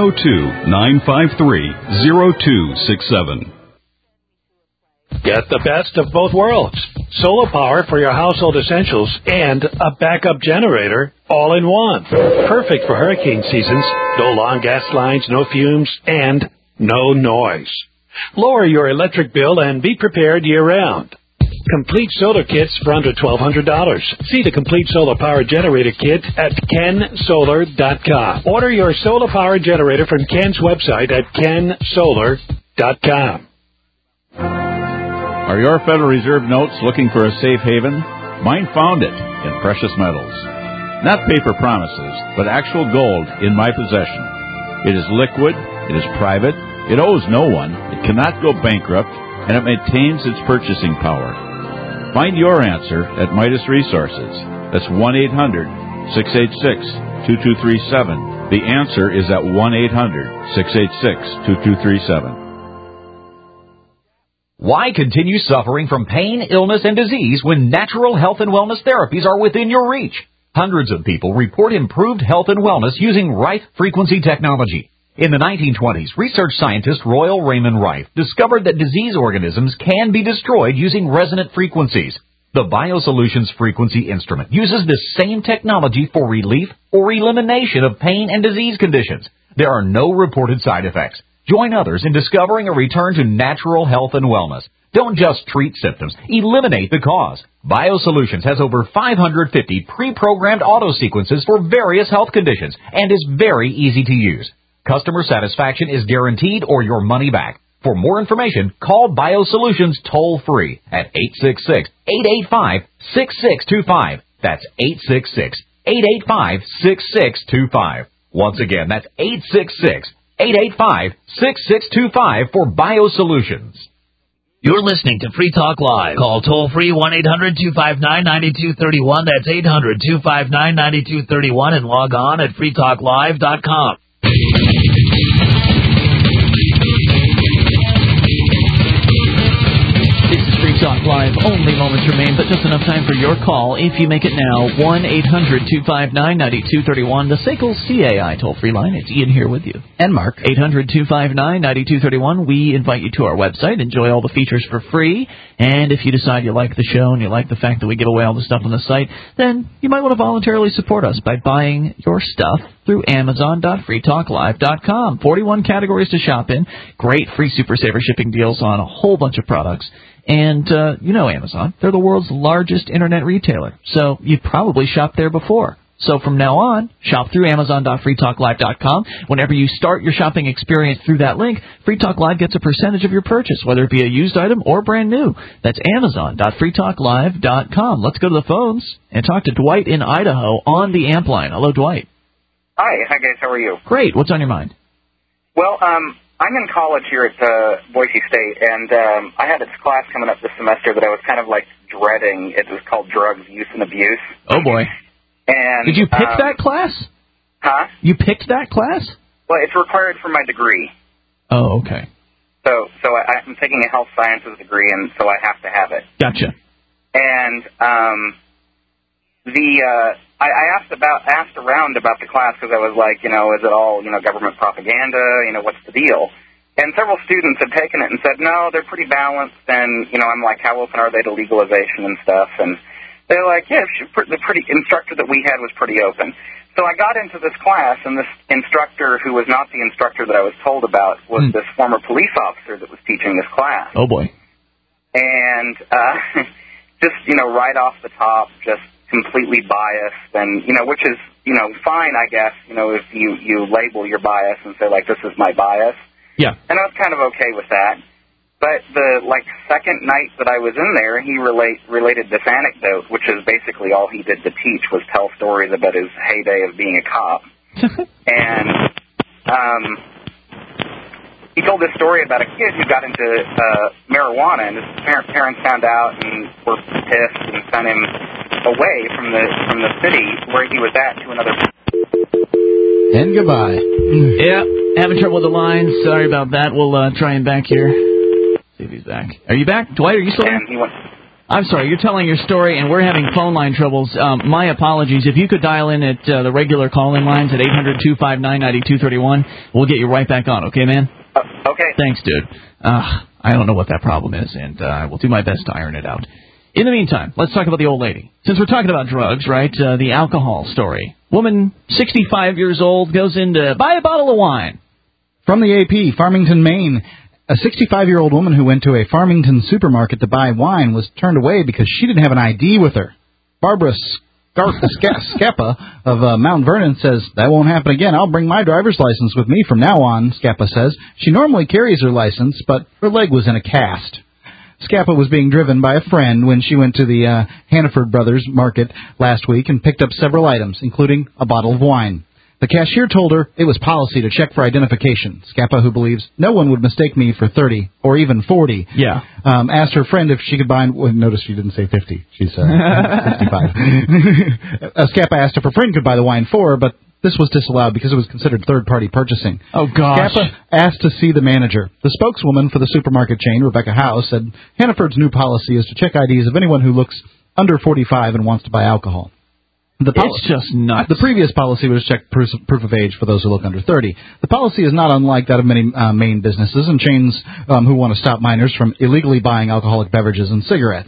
702-953-0267. Get the best of both worlds. Solar power for your household essentials and a backup generator all in one. Perfect for hurricane seasons. No long gas lines, no fumes, and no noise. Lower your electric bill and be prepared year-round. Complete solar kits for under $1,200. See the complete solar power generator kit at kensolar.com. Order your solar power generator from Ken's website at kensolar.com. Are your Federal Reserve notes looking for a safe haven? Mine found it in precious metals. Not paper promises, but actual gold in my possession. It is liquid, it is private, it owes no one, it cannot go bankrupt, and it maintains its purchasing power. Find your answer at Midas Resources. That's 1-800-686-2237. The answer is at 1-800-686-2237. Why continue suffering from pain, illness, and disease when natural health and wellness therapies are within your reach? Hundreds of people report improved health and wellness using Rife frequency technology. In the 1920s, research scientist Royal Raymond Rife discovered that disease organisms can be destroyed using resonant frequencies. The BioSolutions frequency instrument uses this same technology for relief or elimination of pain and disease conditions. There are no reported side effects. Join others in discovering a return to natural health and wellness. Don't just treat symptoms. Eliminate the cause. BioSolutions has over 550 pre-programmed auto sequences for various health conditions and is very easy to use. Customer satisfaction is guaranteed or your money back. For more information, call BioSolutions toll-free at 866-885-6625. That's 866-885-6625. Once again, that's 866-885-6625 for BioSolutions. You're listening to Free Talk Live. Call toll-free 1-800-259-9231. That's 800-259-9231 and log on at freetalklive.com. This is Free Talk Live. Only moments remain, but just enough time for your call. If you make it now, 1-800-259-9231, the SACL CAI toll-free line. It's Ian here with you. And Mark. 800-259-9231. We invite you to our website. Enjoy all the features for free. And if you decide you like the show and you like the fact that we give away all the stuff on the site, then you might want to voluntarily support us by buying your stuff through Amazon.freetalklive.com. 41 categories to shop in. Great free Super Saver shipping deals on a whole bunch of products. And, you know Amazon. They're the world's largest internet retailer. So you probably shopped there before. So from now on, shop through Amazon.freetalklive.com. Whenever you start your shopping experience through that link, Free Talk Live gets a percentage of your purchase, whether it be a used item or brand new. That's Amazon.freetalklive.com. Let's go to the phones and talk to Dwight in Idaho on the amp line. Hello, Dwight. Hi guys, how are you? Great. What's on your mind? Well, I'm in college here at Boise State, and I had this class coming up this semester that I was kind of like dreading. It was called Drugs, Use, and Abuse. Oh, boy. And did you pick that class? Huh? You picked that class? Well, it's required for my degree. Oh, okay. So I'm taking a health sciences degree, and so I have to have it. Gotcha. And I asked around about the class because I was like, is it all, government propaganda? What's the deal? And several students had taken it and said, no, they're pretty balanced. And, I'm like, how open are they to legalization and stuff? And they're like, yeah, the instructor that we had was pretty open. So I got into this class, and this instructor, who was not the instructor that I was told about, was this former police officer that was teaching this class. Oh, boy. And just, right off the top, just completely biased, and which is fine, I guess, if you label your bias and say like, this is my bias. Yeah. And I was kind of okay with that. But the second night that I was in there, he related this anecdote, which is basically all he did to teach was tell stories about his heyday of being a cop. And he told this story about a kid who got into marijuana, and his parents found out and were pissed and sent him away from the city where he was at to another. And goodbye. Yeah, having trouble with the lines. Sorry about that. We'll try him back here. See if he's back. Are you back, Dwight? Are you still there? And he went. I'm sorry, you're telling your story, and we're having phone line troubles. My apologies. If you could dial in at the regular call-in lines at 800-259-9231, we'll get you right back on, okay, man? Okay. Thanks, dude. I don't know what that problem is, and I will do my best to iron it out. In the meantime, let's talk about the old lady. Since we're talking about drugs, right, the alcohol story. Woman, 65 years old, goes in to buy a bottle of wine. From the AP, Farmington, Maine, a 65-year-old woman who went to a Farmington supermarket to buy wine was turned away because she didn't have an ID with her. Barbara Scappa of Mount Vernon says, "That won't happen again. I'll bring my driver's license with me from now on," Scappa says. She normally carries her license, but her leg was in a cast. Scappa was being driven by a friend when she went to the Hannaford Brothers Market last week and picked up several items, including a bottle of wine. The cashier told her it was policy to check for identification. Scappa, who believes no one would mistake me for 30 or even 40, asked her friend if she could buy... Well, notice she didn't say 50. She's 65. Scappa asked if her friend could buy the wine for her, but this was disallowed because it was considered third-party purchasing. Oh, gosh. Scappa asked to see the manager. The spokeswoman for the supermarket chain, Rebecca House, said Hannaford's new policy is to check IDs of anyone who looks under 45 and wants to buy alcohol. It's just nuts. The previous policy was check proof of age for those who look under 30. The policy is not unlike that of many Maine businesses and chains who want to stop minors from illegally buying alcoholic beverages and cigarettes.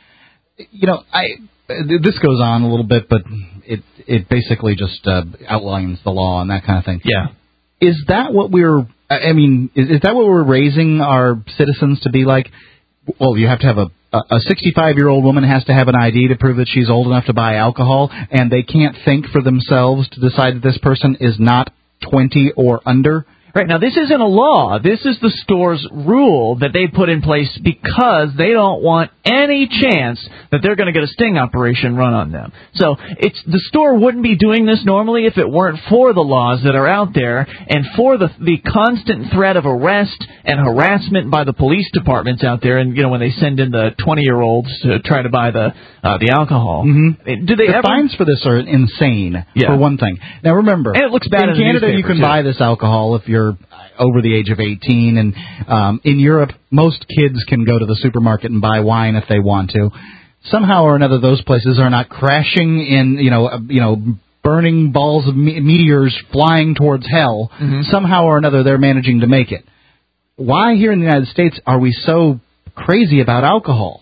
You know, this goes on a little bit, but it basically just outlines the law and that kind of thing. Yeah. Is that what we're... I mean, is that what we're raising our citizens to be like? Well, you have to have a 65-year-old woman has to have an ID to prove that she's old enough to buy alcohol, and they can't think for themselves to decide that this person is not 20 or under? Right, now this isn't a law. This is the store's rule that they put in place because they don't want any chance that they're going to get a sting operation run on them. So the store wouldn't be doing this normally if it weren't for the laws that are out there and for the constant threat of arrest and harassment by the police departments out there. And, you know, when they send in the 20-year-olds to try to buy the alcohol. Mm-hmm. The fines for this are insane, for one thing. Now, remember, and it looks bad in Canada, you can buy this alcohol if you're over the age of 18, and in Europe, most kids can go to the supermarket and buy wine if they want to. Somehow or another, those places are not crashing in, burning balls of meteors flying towards hell. Mm-hmm. Somehow or another, they're managing to make it. Why here in the United States are we so crazy about alcohol?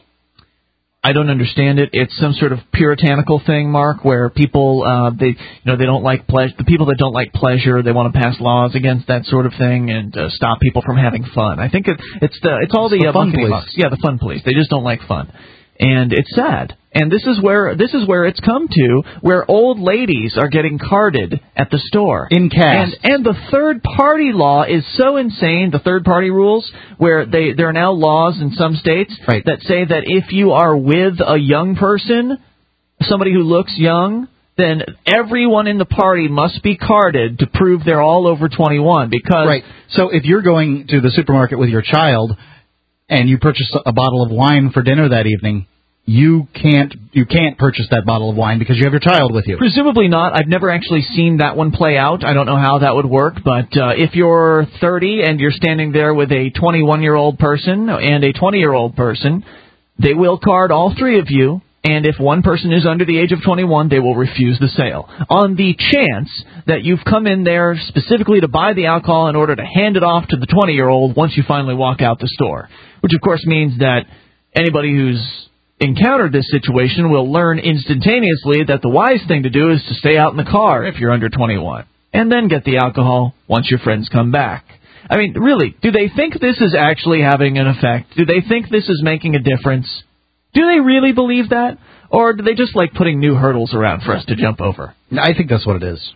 I don't understand it. It's some sort of puritanical thing, Mark, where people they don't like pleasure. The people that don't like pleasure, they want to pass laws against that sort of thing and stop people from having fun. I think it's all the fun police. Bucks. Yeah, the fun police. They just don't like fun, and it's sad. And this is where it's come to, where old ladies are getting carded at the store in cash. And the third party law is so insane. The third party rules, where there are now laws in some states that say that if you are with a young person, somebody who looks young, then everyone in the party must be carded to prove they're all over 21. Because So if you're going to the supermarket with your child and you purchase a bottle of wine for dinner that evening, you can't purchase that bottle of wine because you have your child with you. Presumably not. I've never actually seen that one play out. I don't know how that would work. But if you're 30 and you're standing there with a 21-year-old person and a 20-year-old person, they will card all three of you. And if one person is under the age of 21, they will refuse the sale. On the chance that you've come in there specifically to buy the alcohol in order to hand it off to the 20-year-old once you finally walk out the store. Which, of course, means that anybody who's encountered this situation will learn instantaneously that the wise thing to do is to stay out in the car if you're under 21, and then get the alcohol once your friends come back. I mean, really, do they think this is actually having an effect? Do they think this is making a difference? Do they really believe that? Or do they just like putting new hurdles around for us to jump over? I think that's what it is.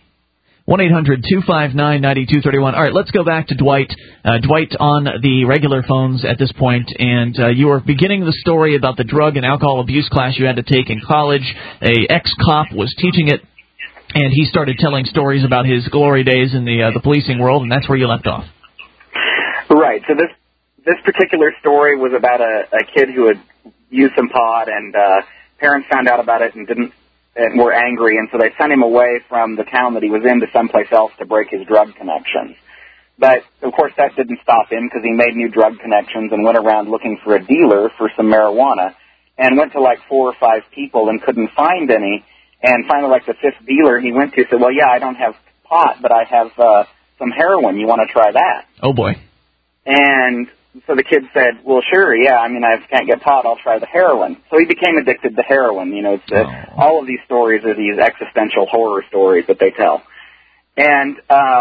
1-800-259-9231. All right, let's go back to Dwight. Dwight on the regular phones at this point, and you were beginning the story about the drug and alcohol abuse class you had to take in college. A ex-cop was teaching it, and he started telling stories about his glory days in the policing world, and that's where you left off. Right. So this particular story was about a kid who had used some pot, and parents found out about it and were angry, and so they sent him away from the town that he was in to someplace else to break his drug connections. But, of course, that didn't stop him because he made new drug connections and went around looking for a dealer for some marijuana. and went to like 4 or 5 people and couldn't find any. And finally, like the 5th dealer he went to said, well, yeah, I don't have pot, but I have some heroin. You want to try that? Oh, boy. And so the kid said, well, sure, yeah, I mean, I can't get pot, I'll try the heroin. So he became addicted to heroin. You know, all of these stories are these existential horror stories that they tell. And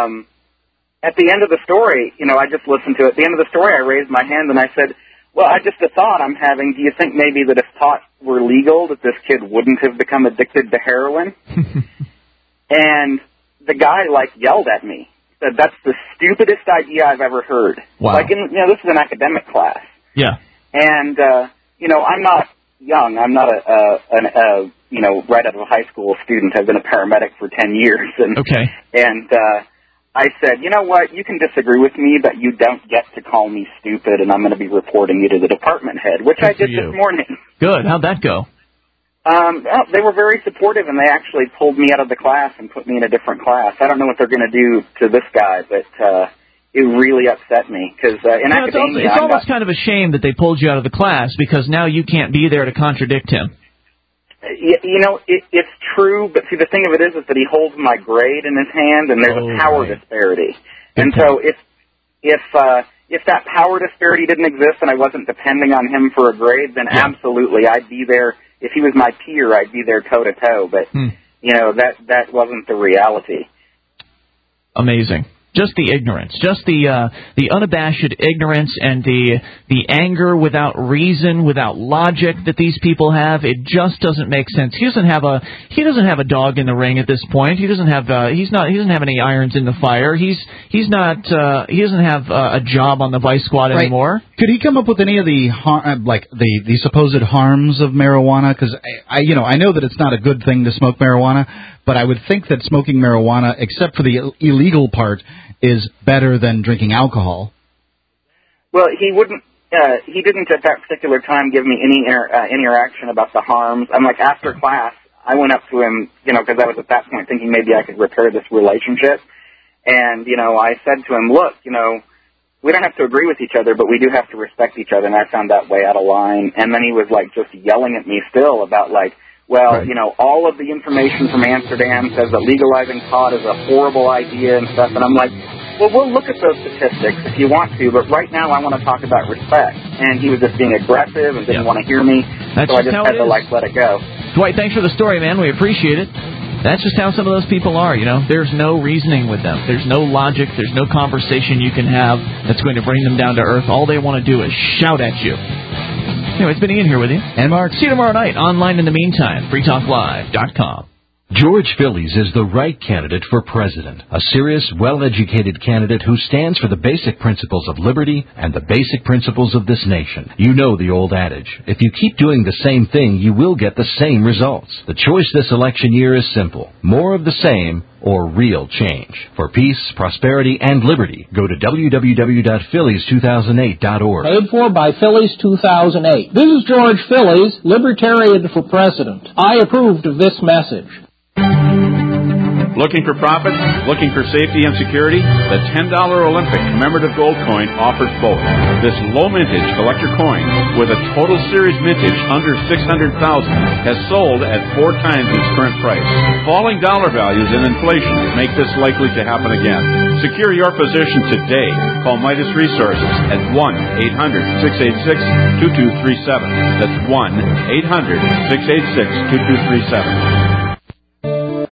at the end of the story, you know, I just listened to it. At the end of the story, I raised my hand and I said, well, I just a thought I'm having. Do you think maybe that if pot were legal, that this kid wouldn't have become addicted to heroin? And the guy, like, yelled at me. Said, that's the stupidest idea I've ever heard. Wow. Like, this is an academic class. Yeah. And, you know, I'm not young. I'm not you know, right out of a high school student. I've been a paramedic for 10 years. And, okay. And, I said, you know what, you can disagree with me, but you don't get to call me stupid, and I'm going to be reporting you to the department head, which I did this morning. Good. How'd that go? They were very supportive, and they actually pulled me out of the class and put me in a different class. I don't know what they're going to do to this guy, but it really upset me. Because in academia... It's almost kind of a shame that they pulled you out of the class, because now you can't be there to contradict him. You know, it's true, but see, the thing of it is that he holds my grade in his hand, and there's a power disparity. And so if that power disparity didn't exist and I wasn't depending on him for a grade, then absolutely, I'd be there. If he was my peer, I'd be there toe-to-toe. But, you know, that wasn't the reality. Amazing. Just the ignorance, just the unabashed ignorance and the anger without reason, without logic that these people have. It just doesn't make sense. He doesn't have a dog in the ring at this point. He doesn't have he doesn't have any irons in the fire. He doesn't have a job on the Vice Squad anymore. Could he come up with any of the the supposed harms of marijuana? Because I know that it's not a good thing to smoke marijuana, but I would think that smoking marijuana, except for the illegal part, is better than drinking alcohol. Well, he wouldn't. He didn't at that particular time give me any interaction about the harms. I'm like, after class, I went up to him, you know, because I was at that point thinking maybe I could repair this relationship. And, you know, I said to him, look, you know, we don't have to agree with each other, but we do have to respect each other. And I found that way out of line. And then he was like just yelling at me still about like, well, you know, all of the information from Amsterdam says that legalizing pot is a horrible idea and stuff. And I'm like, well, we'll look at those statistics if you want to, but right now I want to talk about respect. And he was just being aggressive and didn't want to hear me, so I just had to, like, let it go. Dwight, thanks for the story, man. We appreciate it. That's just how some of those people are, you know. There's no reasoning with them. There's no logic. There's no conversation you can have that's going to bring them down to earth. All they want to do is shout at you. Anyway, it's been Ian here with you. And Mark. See you tomorrow night. Online in the meantime. freetalklive.com. George Phillies is the right candidate for president. A serious, well-educated candidate who stands for the basic principles of liberty and the basic principles of this nation. You know the old adage, if you keep doing the same thing, you will get the same results. The choice this election year is simple. More of the same or real change. For peace, prosperity, and liberty, go to www.phillies2008.org. Paid for by Phillies 2008. This is George Phillies, Libertarian for President. I approved of this message. Looking for profit? Looking for safety and security? The $10 Olympic commemorative gold coin offers both. This low mintage collector coin with a total series mintage under $600,000 has sold at 4 times its current price. Falling dollar values and inflation make this likely to happen again. Secure your position today. Call Midas Resources at 1-800-686-2237. That's 1-800-686-2237.